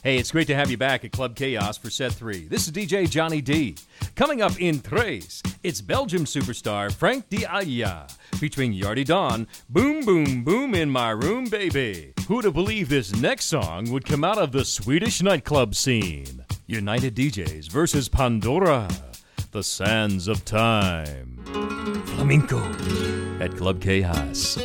Hey, it's great to have you back at Club Chaos for set 3. This is DJ Johnny D. Coming up in Tres, it's Belgium superstar Frank D'Aia, featuring Yardy Dawn, Boom Boom Boom in My Room Baby. Who'd have believed this next song would come out of the Swedish nightclub scene? United DJs versus Pandora, The Sands of Time. Flamenco at Club Chaos.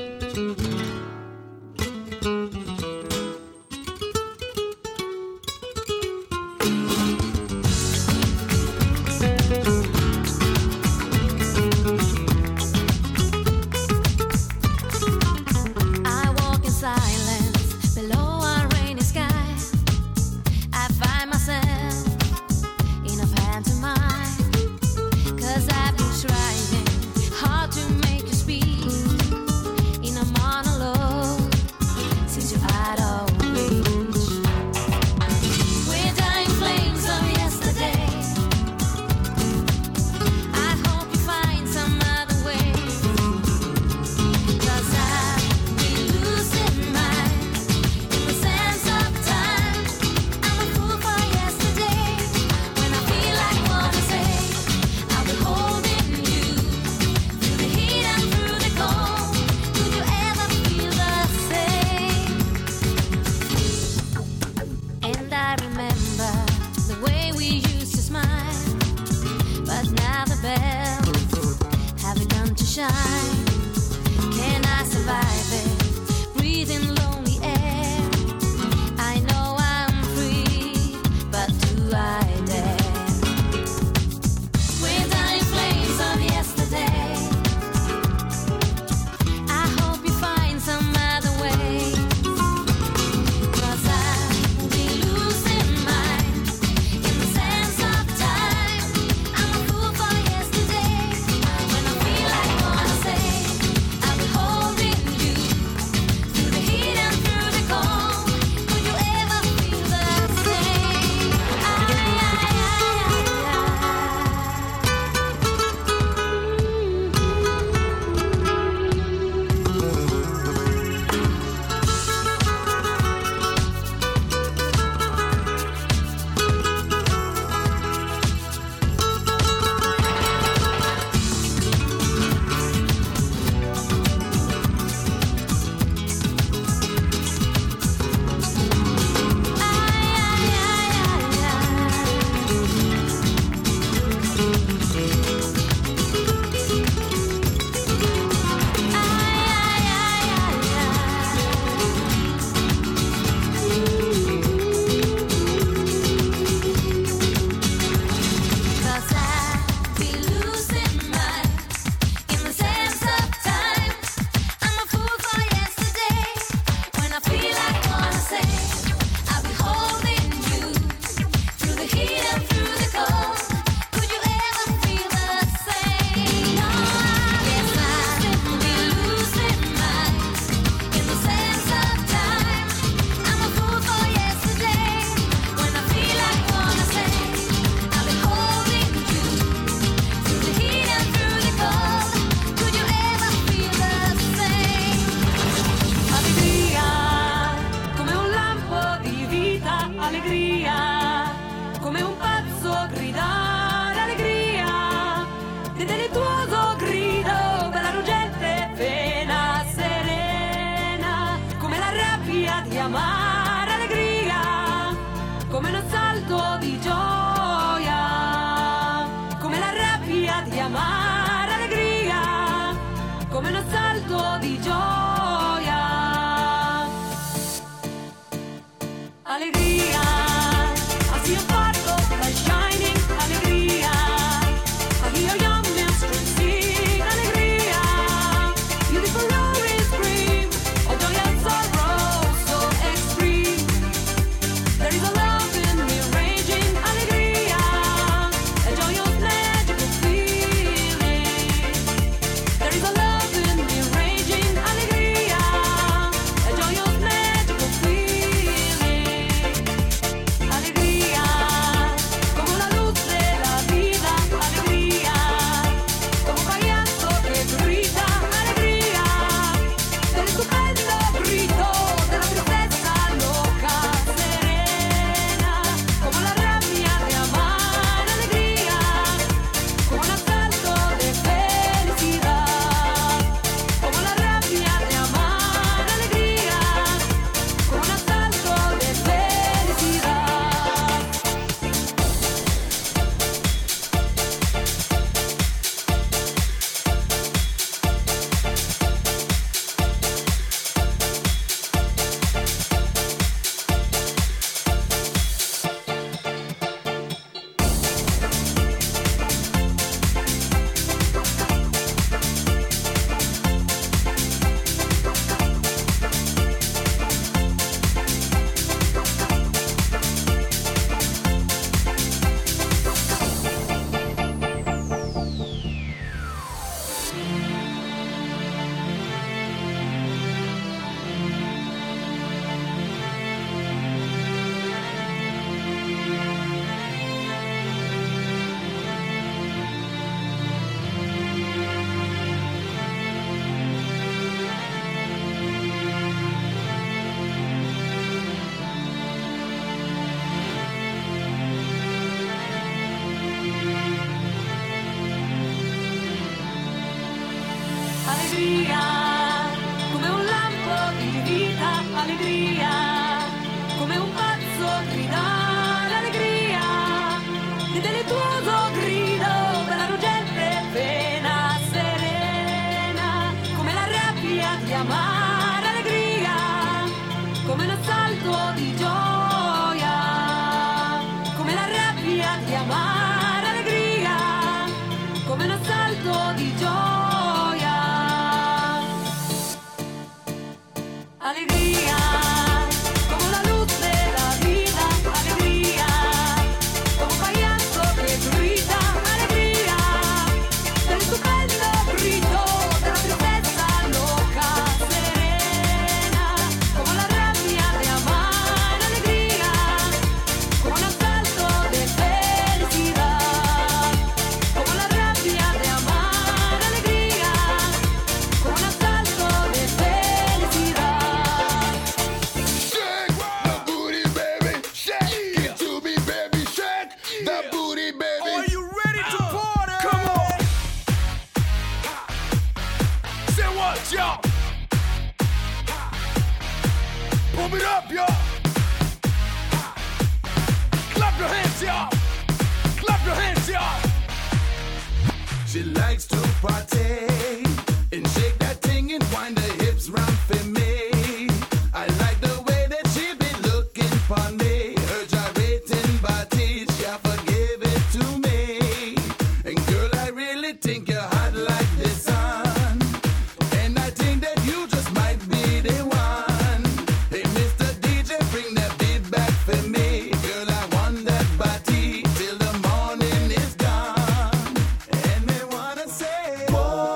likes to party and shake that thing and wind the hips round for me. I like the way that she be looking for me. Her gyrating body, she forgive it to me. And girl, I really think you're hot like the sun. And I think that you just might be the one. Hey, Mr. DJ, bring that beat back for me. Girl, I want that body till the morning is gone. And me wanna say,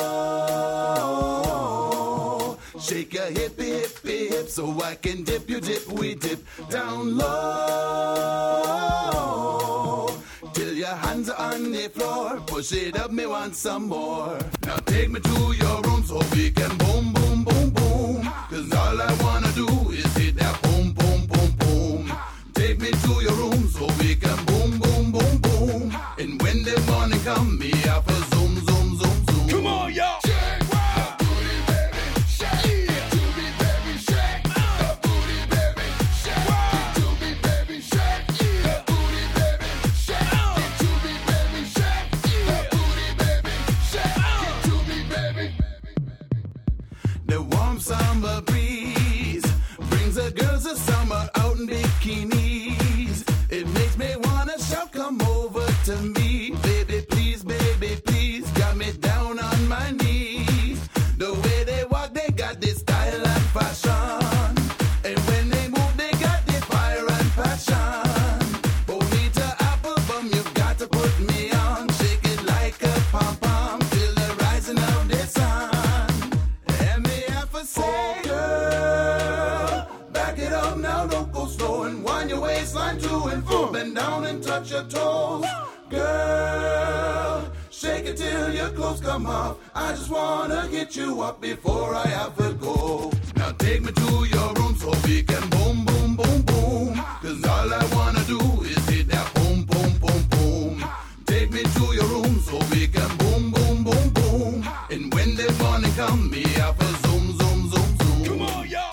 whoa, shake your hippie, hippie, hip, so I can dip you, dip, we dip down low. Till your hands are on the floor, push it up, me want some more. Now take me to your room so we can boom, boom, boom, boom. Cause all I wanna do is hit that boom, boom, boom, boom. Take me to your room so we can boom, boom, boom, boom. And when the morning come, me have a zoom, zoom, zoom, zoom. Come on, y'all! The warm summer breeze brings the girls of summer out in bikinis. It makes me wanna shout, come over to me. Baby, please, got me down on my knees. The way they walk, they got this style and fashion. And when they move, they got the fire and passion. Bonita Applebum, you've got to put me on. Shake it like a pom-pom till the rising of the sun. And me have to say, girl, back it up now, don't go slow. And wind your waistline to and fro. Bend down and touch your toes. Girl, shake it till your clothes come off. I just wanna get you up before I have to go. Now take me to your room so we can boom, boom, boom, boom. Cause all I wanna do is hit that boom, boom, boom, boom. Take me to your room so we can boom, boom, boom, boom. And when the morning come, me have a zoom, zoom, zoom, zoom. Come on, y'all!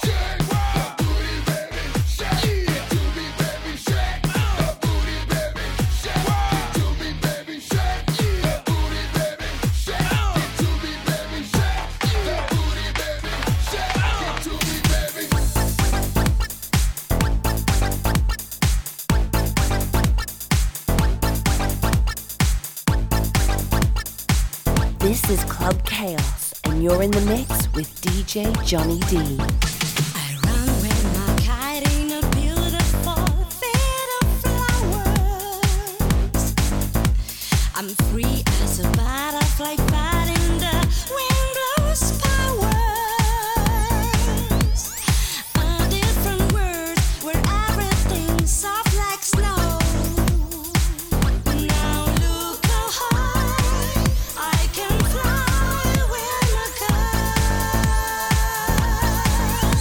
This is Club Chaos, and you're in the mix with DJ Johnny D. I run with my kite in a beautiful field of flowers. I'm free as a butterfly fighting the wind blows powers. A different world where everything's soft like snow. Now look how high I can fly with my kite.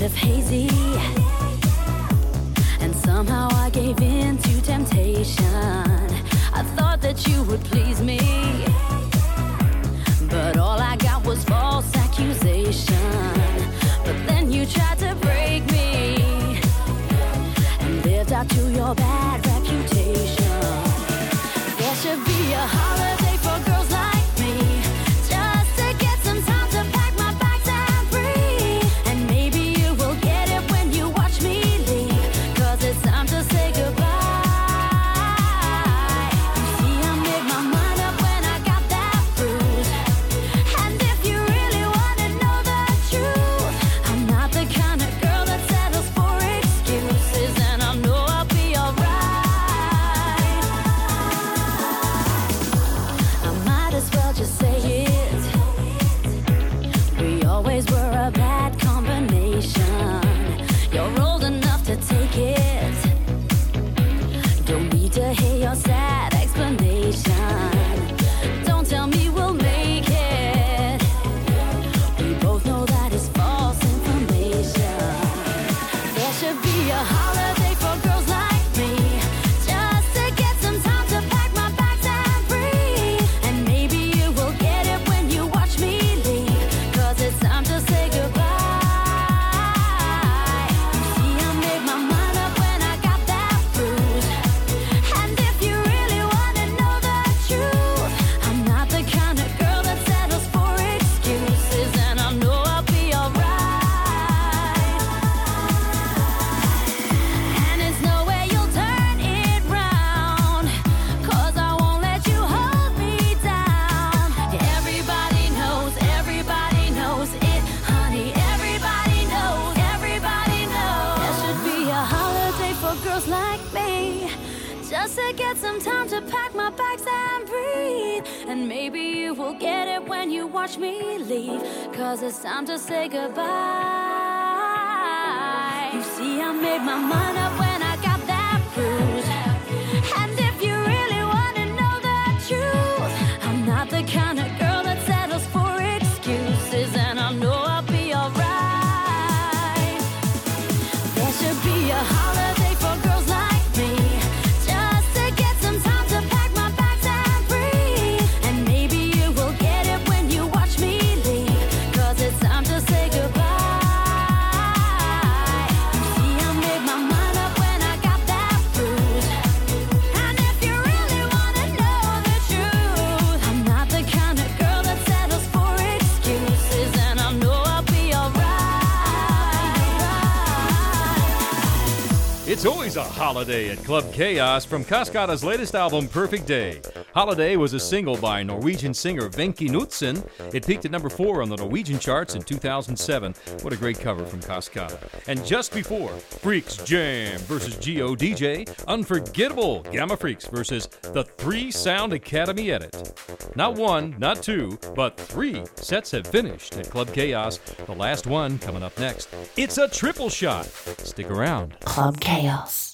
kind of hazy, and somehow I gave in to temptation. I thought that you would please me, but all I got was false accusation. But then you tried to break me and lived out to your bad reputation. There should be a holiday for girls like me, just to get some time to pack my bags and breathe. And maybe you will get it when you watch me leave, 'cause it's time to say goodbye. You see, I made my mind up when I got that bruise. And if you really want to know the truth, I'm not the kind of girl that settles for excuses, and I know I'll be alright. I might as well just say it. We always were a bad combination. You're old enough to take it. Don't need to hear your sad explanation. Don't tell me we'll make it. We both know that it's false information. There should be a holiday for girls like me, just to get some time to pack my bags and breathe. And maybe you will get it when you watch me leave, 'cause it's time to say goodbye. You see, I made my mind up when I got that bruise. And if you really want to know the truth, I'm not the kind of girl that settles for excuses, and I know I'll be alright. And it's no way you'll turn it round, 'cause I won't let you hold me down. Everybody knows it, honey. Everybody knows. There should be a holiday for girls like me, just to get some time to pack my bags and breathe. And maybe you will get it when you watch me leave, 'cause it's time to say goodbye. You see, I made my mind up when I got that bruise. And if you really want to know the truth, I'm not the kind of girl that settles for excuses, and I know I'll be alright. There should be a holiday for girls like me, just to get some time to pack my bags and breathe. And maybe you will get it when you watch me leave, 'cause it's time to say goodbye. You see, I made my mind up when I got that bruise. And if you really want to know the truth, I'm not the kind of girl that settles for excuses, and I know I'll be alright. It's always a holiday at Club Chaos from Cascada's latest album, Perfect Day. Holiday was a single by Norwegian singer Wenche Knudsen. It peaked at number 4 on the Norwegian charts in 2007. What a great cover from Cascada. And just before, Freaks Jam versus G.O.D.J., Unforgettable Gamma Freaks versus the 3 Sound Academy Edit. Not 1, not 2, but 3 sets have finished at Club Chaos. The last one coming up next. It's a triple shot. Stick around. Club Chaos.